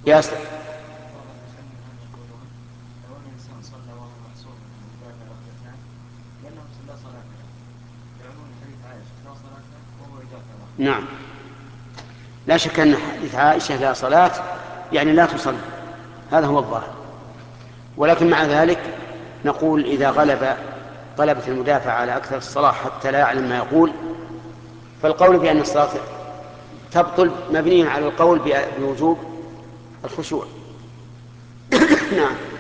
يا نعم، لا شك أن حديث عائشة لا صلاة يعني لا تصلي، هذا هو الظاهر. ولكن مع ذلك نقول إذا غلب طلبة المدافع على أكثر الصلاة حتى لا يعلم ما يقول، فالقول بأن الصلاة تبطل مبني على القول بوجوب الخشوع. نعم.